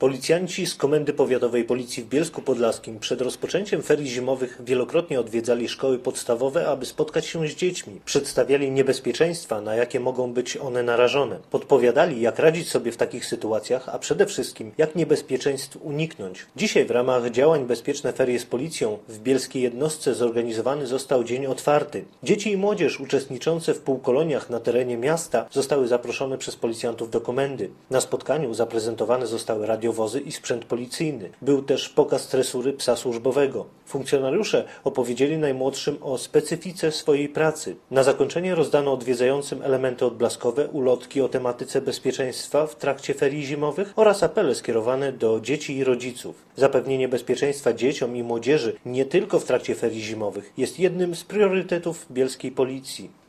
Policjanci z Komendy Powiatowej Policji w Bielsku Podlaskim przed rozpoczęciem ferii zimowych wielokrotnie odwiedzali szkoły podstawowe, aby spotkać się z dziećmi. Przedstawiali niebezpieczeństwa, na jakie mogą być one narażone. Podpowiadali, jak radzić sobie w takich sytuacjach, a przede wszystkim, jak niebezpieczeństw uniknąć. Dzisiaj w ramach działań Bezpieczne Ferie z Policją w bielskiej jednostce zorganizowany został dzień otwarty. Dzieci i młodzież uczestniczące w półkoloniach na terenie miasta zostały zaproszone przez policjantów do komendy. Na spotkaniu zaprezentowane zostały radiowozy i sprzęt policyjny. Był też pokaz tresury psa służbowego. Funkcjonariusze opowiedzieli najmłodszym o specyfice swojej pracy. Na zakończenie rozdano odwiedzającym elementy odblaskowe, ulotki o tematyce bezpieczeństwa w trakcie ferii zimowych oraz apele skierowane do dzieci i rodziców. Zapewnienie bezpieczeństwa dzieciom i młodzieży nie tylko w trakcie ferii zimowych jest jednym z priorytetów bielskiej policji.